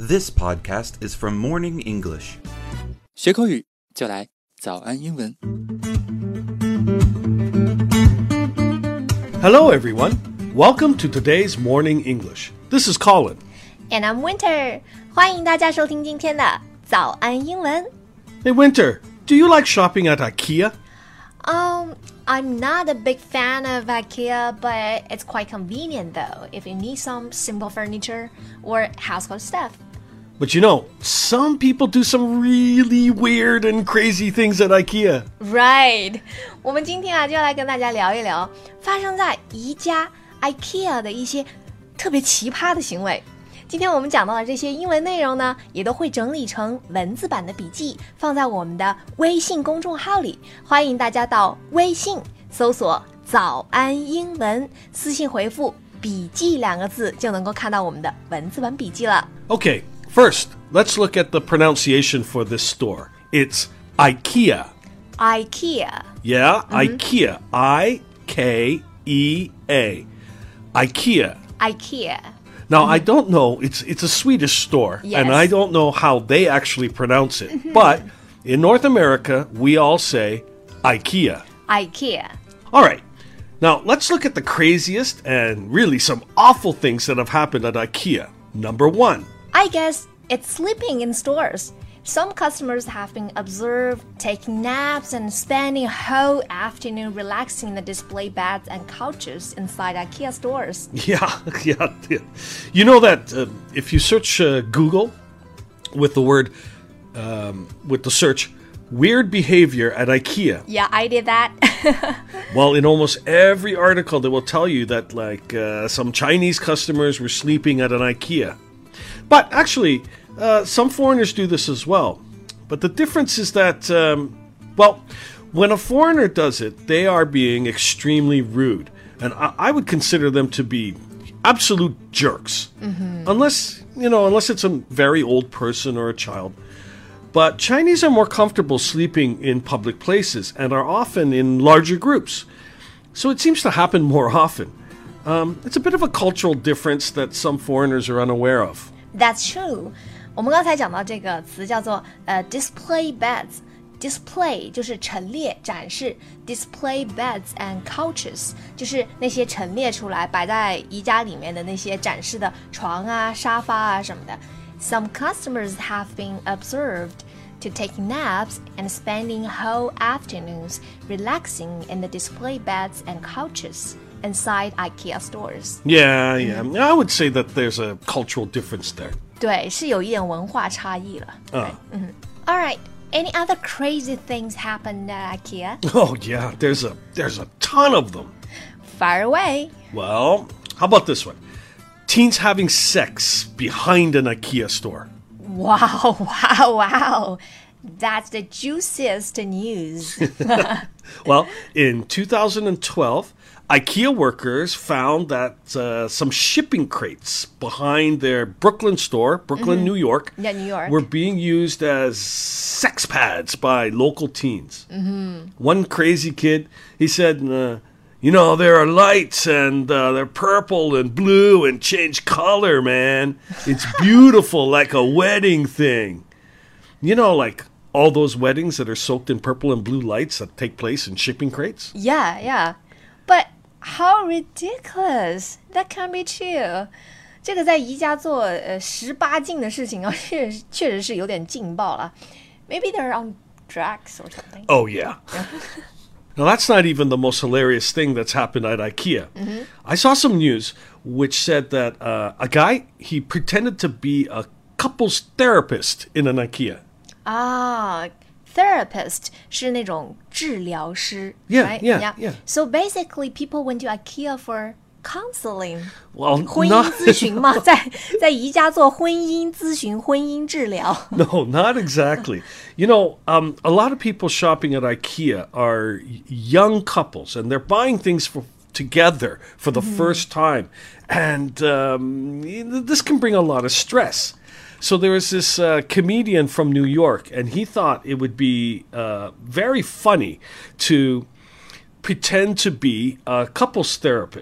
This podcast is from Morning English. 学口语就来早安英文。 Hello, everyone. Welcome to today's Morning English. This is Colin. And I'm Winter. 欢迎大家收听今天的早安英文。 Hey, Winter, do you like shopping at IKEA? I'm not a big fan of IKEA, but it's quite convenient though if you need some simple furniture or household stuff. But you know, some people do some really weird and crazy things at IKEA. Right. 我们今天就要来跟大家聊一聊发生在宜家 IKEA 的一些特别奇葩的行为。今天我们讲到的这些英文内容呢，也都会整理成文字版的笔记，放在我们的微信公众号里。欢迎大家到微信搜索“早安英文”，私信回复“笔记”两个字，就能够看到我们的文字版笔记了。 Okay, first, let's look at the pronunciation for this store. It's IKEA. IKEA. Yeah, IKEA. I-K-E-A. IKEA. IKEA.Now, I don't know, it's a Swedish store, Yes. and I don't know how they actually pronounce it. But in North America, we all say IKEA. IKEA. All right, now let's look at the craziest and really some awful things that have happened at IKEA. Number one. I guess it's sleeping in stores. Some customers have been observed taking naps and spending a whole afternoon relaxing in the display beds and couches inside IKEA stores. Yeah. You know that if you search Google with the word, with the search, weird behavior at IKEA. Yeah, I did that. Well, in almost every article, they will tell you that some Chinese customers were sleeping at an IKEA. But actually, some foreigners do this as well. But the difference is that, when a foreigner does it, they are being extremely rude. And I would consider them to be absolute jerks. Unless it's a very old person or a child. But Chinese are more comfortable sleeping in public places and are often in larger groups. So it seems to happen more often. It's a bit of a cultural difference that some foreigners are unaware of. That's true. 我们刚才讲到这个词叫做display beds。Display 就是陈列展示 ，display beds and couches 就是那些陈列出来摆在宜家里面的那些展示的床啊、沙发啊什么的。Some customers have been observed to taking naps and spending whole afternoons relaxing in the display beds and couches inside IKEA stores. Yeah. I would say that there's a cultural difference there. 对，是有一点文化差异了。All right. Any other crazy things happened at IKEA? Oh yeah, there's a ton of them. Fire away. Well, how about this one? Teens having sex behind an IKEA store. Wow. That's the juiciest news. Well, in 2012, IKEA workers found that some shipping crates behind their Brooklyn store, New York, Yeah, New York. were being used as sex pads by local teens. One crazy kid, he said, there are lights and they're purple and blue and change color, man. It's beautiful, like a wedding thing. Like all those weddings that are soaked in purple and blue lights that take place in shipping crates? Yeah. But how ridiculous. That can't be true. 这个在宜家做18禁的事情啊，确实是有点劲爆了。Maybe they're on drugs or something. Oh, yeah. Now, that's not even the most hilarious thing that's happened at IKEA. I saw some news which said that a guy, he pretended to be a couples therapist in an IKEA. Therapist 是那种治疗师 Yeah, right? yeah. So basically, people went to IKEA for counseling. Well, 婚姻咨询嘛，在宜家做婚姻咨询、婚姻治疗。 No, not exactly. A lot of people shopping at IKEA are young couples, and they're buying things together for the first time. And this can bring a lot of stress. So there was this comedian from New York, and he thought it would be very funny to pretend to be a couples therapist.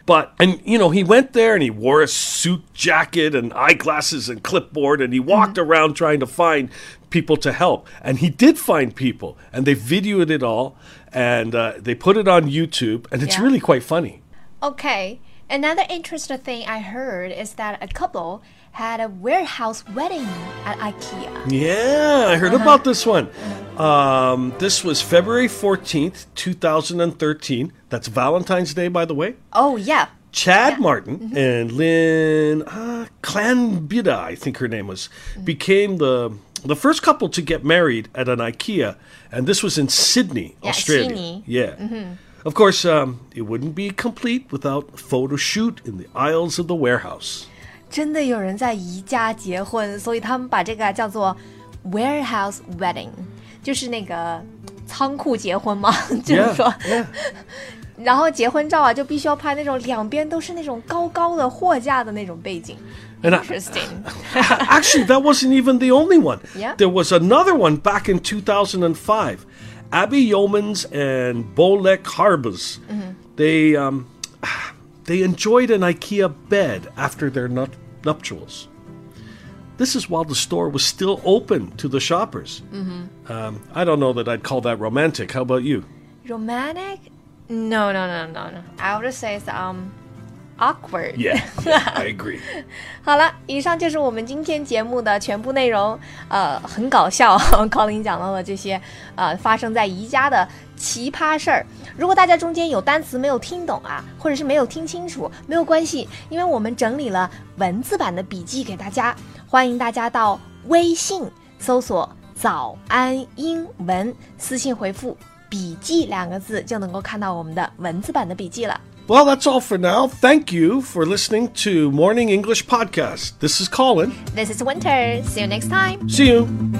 And he went there and he wore a suit jacket and eyeglasses and clipboard, and he walked around trying to find people to help. And he did find people, and they videoed it all, and they put it on YouTube, and it's really quite funny. Okay. Another interesting thing I heard is that a couple had a warehouse wedding at IKEA. Yeah, I heard about this one. This was February 14th, 2013. That's Valentine's Day, by the way. Oh, yeah. Chad Martin and Lynn Clanbida, I think her name was, became the first couple to get married at an IKEA. And this was in Sydney, Australia. Sydney. Yeah. Of course, it wouldn't be complete without a photo shoot in the aisles of the warehouse. 真的有人在宜家结婚，所以他们把这个叫做 warehouse wedding， 就是那个仓库结婚嘛，就是说。然后结婚照啊，就必须要拍那种两边都是那种高高的货架的那种背景。Interesting. Actually, that wasn't even the only one. Yeah. There was another one back in 2005. Abby Yeomans and Bolek Harbers. They enjoyed an IKEA bed after their nuptials. This is while the store was still open to the shoppers. I don't know that I'd call that romantic. How about you? Romantic? No. I would say it's awkward. Yeah, I agree. 好了，以上就是我们今天节目的全部内容。很搞笑，Colin 讲到了这些发生在宜家的奇葩事儿。如果大家中间有单词没有听懂啊，或者是没有听清楚，没有关系，因为我们整理了文字版的笔记给大家，欢迎大家到微信搜索早安英文，私信回复笔记2个字就能够看到我们的文字版的笔记了。 Well, that's all for now. Thank you for listening to Morning English Podcast. This is Colin. This is Winter. See you next time. See you.